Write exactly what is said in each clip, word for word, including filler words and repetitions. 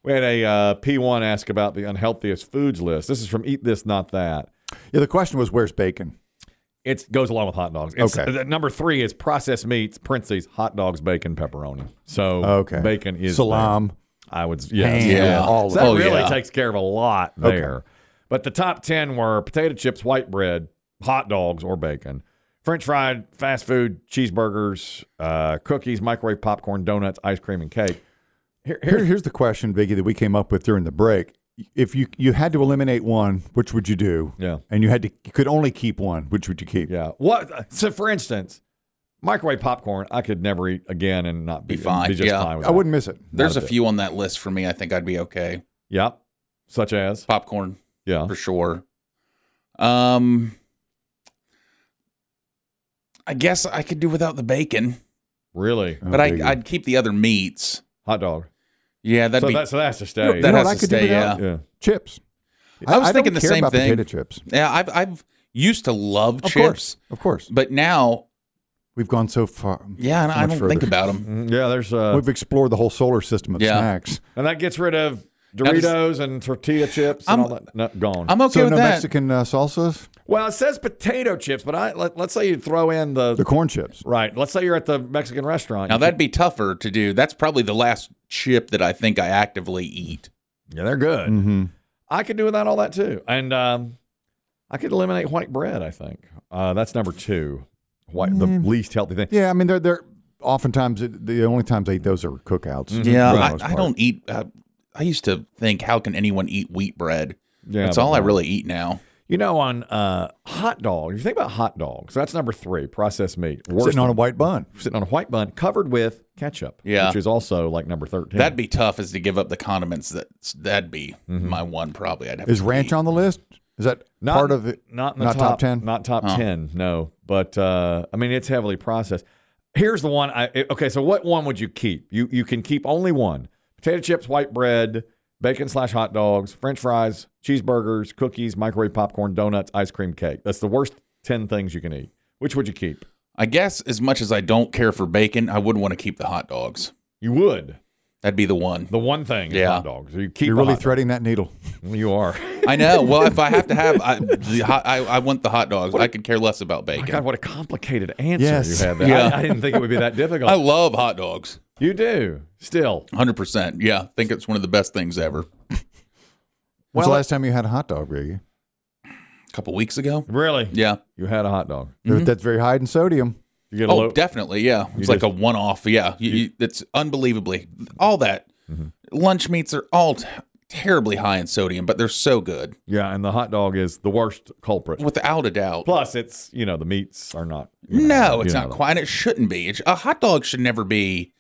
We had a uh, P one ask about the unhealthiest foods list. This is from Eat This, Not That. Yeah, the question was, where's bacon? It goes along with hot dogs. It's, Okay. uh, number three is processed meats, parentheses, hot dogs, bacon, pepperoni. So Okay. bacon is Salam. there. I would, yes. Ham, Yeah. all So of that Oh, really yeah. takes care of a lot Okay. there. But the top ten were potato chips, white bread, hot dogs or bacon, French fried, fast food, cheeseburgers, uh, cookies, microwave popcorn, donuts, ice cream, and cake. Here, Here, here, here's the question, Biggie, that we came up with during the break. If you you had to eliminate one, which would you do? Yeah. And you had to you could only keep one, which would you keep? yeah. What? So, for instance, microwave popcorn, I could never eat again and not be, Be fine, Be just yeah. fine with I that. wouldn't miss it. There's a Not a bit. few on that list for me. I think I'd be okay. Yep. Such as, Popcorn yeah. for sure. Um, I guess I could do without the bacon, Really, Oh, but I, Biggie. I'd keep the other meats. hot dog. Yeah, that'd So be. that so that's to stay. You know that what has I to could do stay. without? Yeah, yeah. Chips. I was don't thinking the care same about thing. Potato chips. yeah. I've I've used to love Of chips, course, of course. but now, We've gone so far. yeah, and so I much don't think further. about them. Mhm. Yeah. There's uh, We've explored the whole solar system of Yeah. snacks. and that gets rid of Now does- Doritos and tortilla chips and I'm- all that. No, gone. I'm okay So with no that. Mexican uh, salsas? well, it says potato chips, but I let, let's say you throw in the, The corn chips. right. Let's say you're at the Mexican restaurant. Now You that'd be tougher to do. That's probably the last chip that I think I actively eat. could- yeah, they're good. Mm-hmm. I could do without all that too, and um, I could eliminate white bread. I think uh, that's number two. White, the least healthy thing. Yeah, I mean, they're they're oftentimes it- the only times I eat those are cookouts. Yeah, for the I, most I part. don't eat. Uh, I used to think, how can anyone eat wheat bread? Yeah, That's but all I no. really eat now. You know, on uh, hot dogs, if you think about hot dogs, that's number three, processed meat. Worst Sitting on a one. white bun. sitting on a white bun covered with ketchup, Yeah. which is also like number thirteen. That'd be tough, is to give up the condiments. That that'd be Mm-hmm. my one. Probably I'd have. Is to ranch eat. on the list? Is that not, part of it? Not in the not top, top ten? Not top Oh. ten, no. But uh, I mean, it's heavily processed. Here's the one. I, okay, so what one would you keep? You you can keep only one: potato chips, white bread, bacon slash hot dogs, French fries, cheeseburgers, cookies, microwave popcorn, donuts, ice cream, cake. That's the worst ten things you can eat. Which would you keep? I guess as much as I don't care for bacon, I wouldn't want to keep the hot dogs. You would. That'd be the one. The one thing is Yeah. hot dogs. You keep You're a really hot dog. threading that needle. You are. I know. Well, if I have to have, I, the hot, I, I want the hot dogs. I could care less about My bacon. God, what a complicated answer Yes. you had there. Yeah. I, I didn't think it would be that difficult. I love hot dogs. You do. Still. one hundred percent. Yeah. I think it's one of the best things ever. When's Well, the last time you had a hot dog, Biggie? A couple weeks ago. Really? Yeah. You had a hot dog. That's very high in sodium. You get a Oh, low. definitely. Yeah. It's You like just- a one off. Yeah. You, you, it's unbelievably. All that. Mm-hmm. Lunch meats are all t- terribly high in sodium, but they're so good. Yeah, and the hot dog is the worst culprit. Without a doubt. Plus, it's, you know, the meats are not. you know, No, it's you not know. quite. It shouldn't be. It's- A hot dog should never be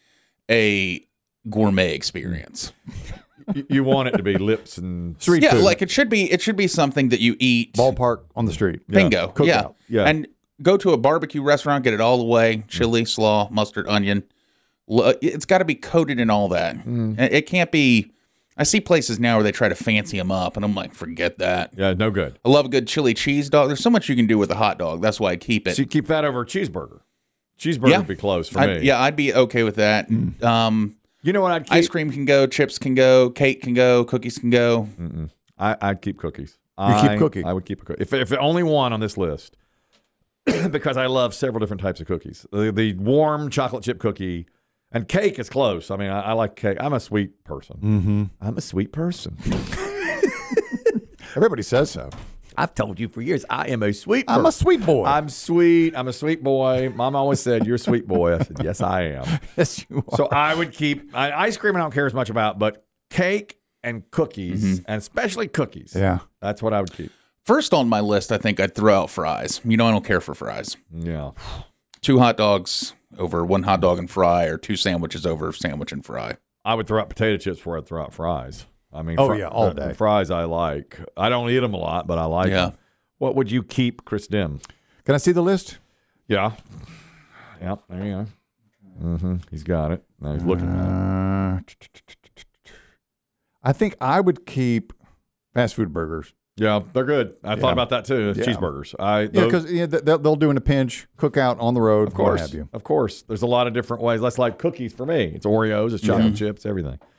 a gourmet experience. You, you want it to be lips and Street Yeah, food. like it should be. It should be something that you eat. Ballpark on the street. Bingo. cookout. Yeah. Yeah. And go to a barbecue restaurant, get it all the way: chili, slaw, mustard, onion. Lo- It's got to be coated in all that. Mm. And It can't be. I see places now where they try to fancy them up, and I'm like, forget that. Yeah, no good. I love a good chili cheese dog. There's so much you can do with a hot dog. That's why I keep it. So you keep that over a cheeseburger. Cheeseburger Yeah. would be close for I- me. yeah, I'd be okay with that. Um, You know what I'd keep? ice cream can go, chips can go, cake can go, cookies can go. I, I'd keep cookies. You I, keep cookie. I would keep a cookie. If, if only one on this list, because I love several different types of cookies. The, the warm chocolate chip cookie and cake is close. I mean, I, I like cake. I'm a sweet person. Mm-hmm. I'm a sweet person. Everybody says so. I've told you for years, I am a sweet I'm a sweet boy. I'm sweet. I'm a sweet boy. Mom always said, you're a sweet boy. I said, yes, I am. yes, you are. So I would keep I, ice cream. I don't care as much about, but cake and cookies, and especially cookies. Yeah. That's what I would keep. First on my list, I think I'd throw out fries. You know, I don't care for fries. Yeah. Two hot dogs over one hot dog and fry, or two sandwiches over sandwich and fry. I would throw out potato chips before I'd throw out fries. I mean, Oh, fri- yeah, all the- day. the fries I like. I don't eat them a lot, but I like Yeah. them. What would you keep, Chris Dim? Can I see the list? Yeah. Yep. There you go. Mm-hmm. He's got it. Now he's looking at it. Uh, I think I would keep fast food burgers. Yeah, they're good. I Yeah. thought about that too. Yeah. Cheeseburgers. I Yeah, those- because yeah, they'll, they'll do in a pinch, cook out on the road, Of course, what have you. of course. There's a lot of different ways. That's like cookies for me. It's Oreos, it's chocolate chips, everything.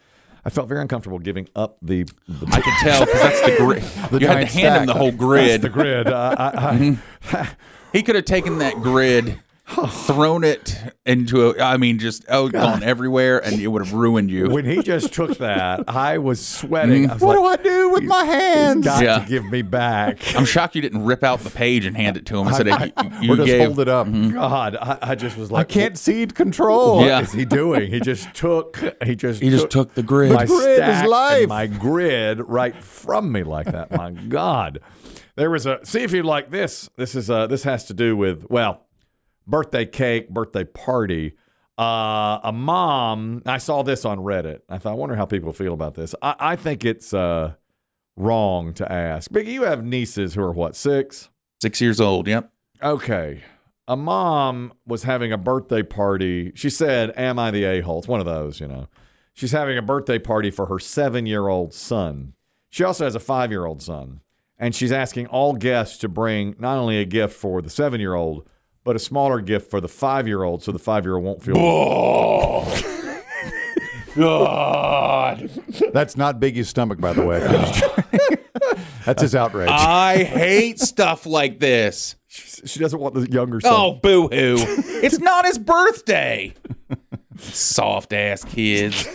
I felt very uncomfortable giving up the. the I could tell because that's the grid. The You had to giant hand him stack. the whole grid. the grid. Uh, I, I, Mm-hmm. He could have taken that grid, thrown it into a, I mean, just oh, gone everywhere, and it would have ruined you. when he just took that, I was sweating. I was What like, do I do with my hands? got Yeah. to give me back. I'm shocked you didn't rip out the page and hand it to him instead of you, you Or just gave. hold it up. God, I, I just was I like, can't cede control. What Yeah. is he doing? He just took. He just. He just took the grid. my The grid is stack life. and my grid right from me like that. My God, there was a. See if you like this. This is uh This has to do with well, birthday cake, birthday party. Uh, a mom. I saw this on Reddit. I thought, I wonder how people feel about this. I, I think it's uh wrong to ask. Biggie, you have nieces who are what, six? Six years old. Yep. Okay. A mom was having a birthday party. She said, am I the a-hole? It's one of those, you know. She's having a birthday party for her seven-year-old son. She also has a five-year-old son. And she's asking all guests to bring not only a gift for the seven-year-old, but a smaller gift for the five-year-old so the five-year-old won't feel... God. That's not Biggie's stomach, by the way. That's his outrage. I hate stuff like this. She doesn't want the younger son. Oh, boo hoo. It's not his birthday. Soft ass kids.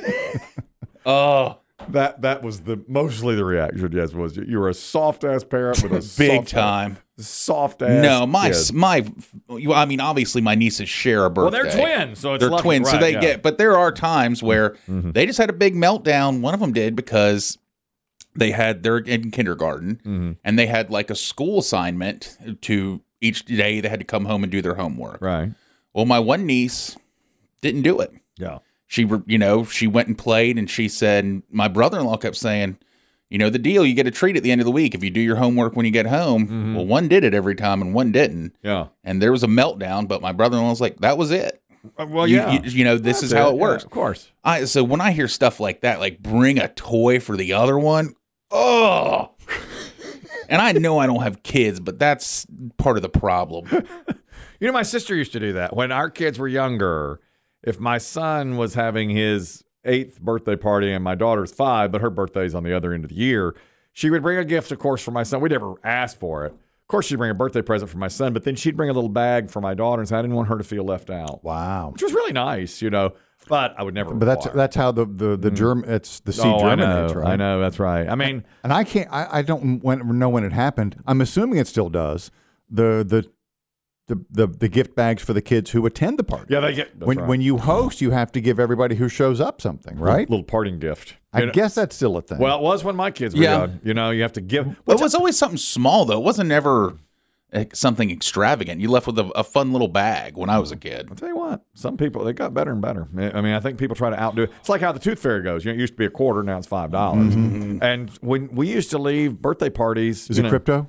Oh, That that was the mostly the reaction, yes, was you were a soft-ass parent with a big soft, time. soft-ass No, my kid. my. I mean, obviously, my nieces share a Well, birthday. they're twins, so it's They're lucky, twins, so right, they yeah. get. But there are times where they just had a big meltdown. One of them did because they had they're in kindergarten Mm-hmm. and they had like a school assignment to each day. They had to come home and do their homework. Right. Well, my one niece didn't do it. Yeah. She, re- you know, she went and played, and she said, and my brother-in-law kept saying, you know, the deal, you get a treat at the end of the week if you do your homework when you get home. Mm-hmm. Well, one did it every time, and one didn't. Yeah. And there was a meltdown, but my brother-in-law was like, that was it. Uh, Well, You- yeah. you, you know, this That's is how it yeah, works. of course. I so when I hear stuff like that, like bring a toy for the other one, oh. And I know I don't have kids, but that's part of the problem. You know, my sister used to do that when our kids were younger. If my son was having his eighth birthday party and my daughter's five, but her birthday's on the other end of the year, she would bring a gift, of course, for my son. We never asked for it. Of course, she'd bring a birthday present for my son, but then she'd bring a little bag for my daughter and say, I didn't want her to feel left out, Wow. which was really nice, you know. But I would never. But that's require. that's how the the the germ it's the seed oh, I know, germinates, right? I know, that's right. I mean, And I can't. I, I don't when, know when it happened. I'm assuming it still does. The the the the, the gift bags for the kids who attend the party. yeah, they get that's when right. when you host, you have to give everybody who shows up something, right? little parting gift. I You know- guess that's still a thing. Well, it was when my kids were Yeah. young. You know, you have to give. But it was always something small, though. It wasn't ever uh, something extravagant. You left with a, a fun little bag when I was a kid. I'll tell you what, some people, they got better and better. I mean, I think people try to outdo it. It's like how the tooth fairy goes. You know, it used to be a quarter, now it's five dollars. And when we used to leave birthday parties. is you it know, crypto?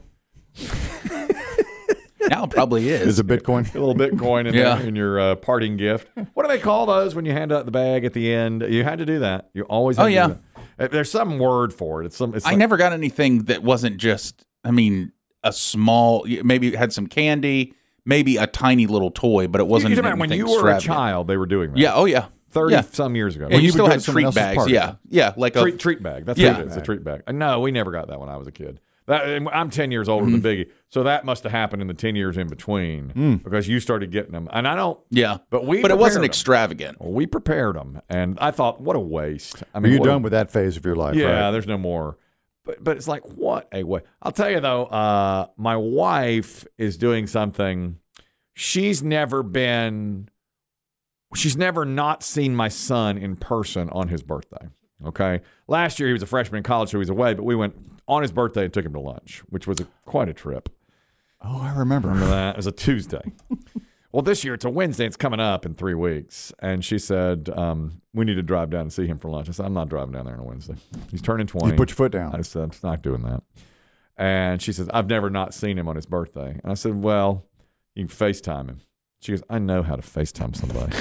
Now it probably is. Is it Bitcoin? A little Bitcoin in, Yeah. there, in your uh, parting gift. What do they call those when you hand out the bag at the end? You had to do that. You always had Oh, to yeah. do that. Uh, There's some word for it. It's some. It's I like- never got anything that wasn't just, I mean, a small, maybe it had some candy, maybe a tiny little toy, but it wasn't You- you anything remember when you were a extravagant. child, they were doing that. Yeah, oh yeah. thirty yeah. some years ago. And you you would still go to had someone treat else's bags. party. Yeah, yeah, like a treat treat bag. That's Yeah. what it is. A treat bag. No, we never got that when I was a kid. That, and I'm ten years older than Biggie, so that must have happened in the ten years in between because you started getting them, and I don't. yeah. But we but it wasn't prepared 'em. extravagant. Well, we prepared them, and I thought, what a waste. I Are mean, you what a- done with that phase of your life? Yeah, right? there's no more. But but it's like what a way. I'll tell you though, uh, my wife is doing something. She's never been. She's never not seen my son in person on his birthday. Okay, last year he was a freshman in college, so he was away. But we went on his birthday and took him to lunch, which was a, quite a trip. Oh, I remember. Remember that? It was a Tuesday. Well, this year it's a Wednesday. It's coming up in three weeks. And she said, um, we need to drive down and see him for lunch. I said, I'm not driving down there on a Wednesday. He's turning twenty. You put your foot I down. said, I'm just not doing that. And she says, I've never not seen him on his birthday. And I said, well, you can FaceTime him. She goes, I know how to FaceTime somebody.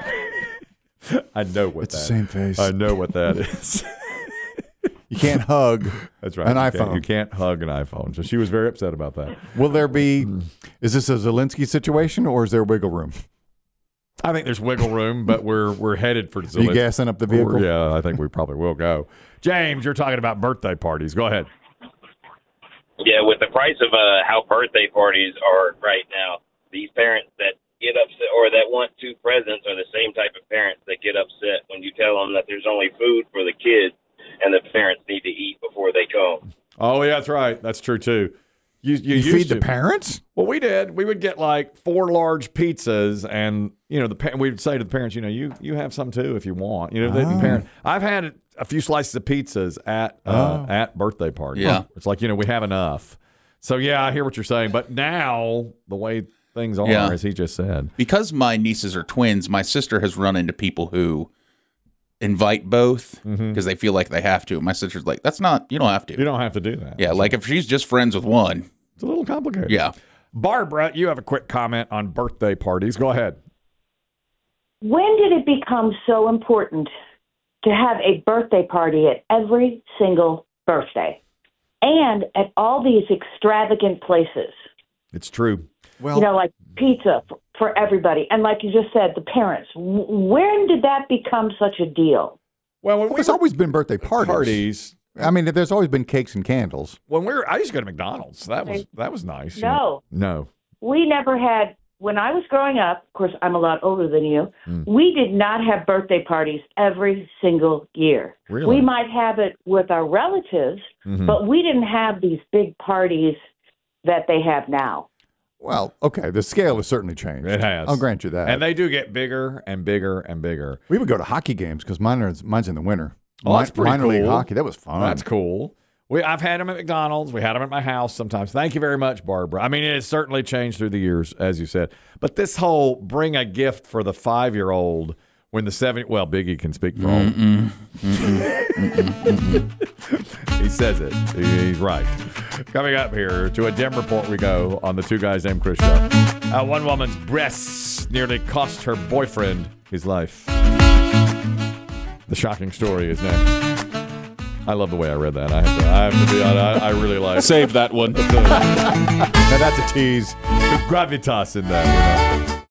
I know what It's that the same face. I know what that is. You can't hug. That's right. An you iPhone. Can't, you can't hug an iPhone. So she was very upset about that. Will there be? Is this a Zelensky situation or is there wiggle room? I think there's wiggle room, but we're we're headed for Are you gassing up the vehicle? Yeah, I think we probably will go. James, you're talking about birthday parties. Go ahead. Yeah, with the price of uh, how birthday parties are right now, these parents that get upset or that want two presents are the same type of parents that get upset when you tell them that there's only food for the kids and the parents need to eat before they come. Oh, yeah, that's right. That's true, too. You, you, You used feed to. the parents? Well, we did. We would get like four large pizzas, and you know, the pa- we'd say to the parents, you know, you you have some too if you want. You know, the, the parent. I've had a few slices of pizzas at uh, Oh. at birthday parties. Yeah. It's like, you know, we have enough. So yeah, I hear what you're saying, but now the way things are, Yeah. as he just said, Because my nieces are twins, my sister has run into people who invite both because Mhm. they feel like they have to. My sister's like, that's not, you don't have to. you don't have to do that. Yeah, like if she's just friends with one. It's a little complicated. Yeah. Barbara, you have a quick comment on birthday parties. Go ahead. When did it become so important to have a birthday party at every single birthday and at all these extravagant places? It's true. Well, You know, like pizza for, for everybody. And like you just said, the parents. W- When did that become such a deal? Well, when we there's were always been birthday parties. parties, I mean, there's always been cakes and candles. when we were, I used to go to McDonald's. That was that was nice. you No. know. No. We never had, when I was growing up, of course, I'm a lot older than you, Mm. we did not have birthday parties every single year. Really? We might have it with our relatives, Mhm. but we didn't have these big parties that they have now. Well, okay, the scale has certainly changed. It has. I'll grant you that. And they do get bigger and bigger and bigger. we would go to hockey games because mine are, mine's in the winter. Oh, that's pretty minor league cool. hockey. That was fun. That's cool. We I've had them at McDonald's. We had them at my house sometimes. Thank you very much, Barbara. I mean, it has certainly changed through the years, as you said. But this whole bring a gift for the five-year-old when the seven well, Biggie can speak for all. Mm-mm. Mm-mm. Mm-mm. Mm-mm. He says it. He- He's right. Coming up here to a Dem report we go on the Two Guys Named Chris show. Uh, one woman's breasts nearly cost her boyfriend his life. The shocking story is next. I love the way I read that. I have to, I have to be honest. I, I really like Save that one. Now that's a tease. gravitas in that. You know?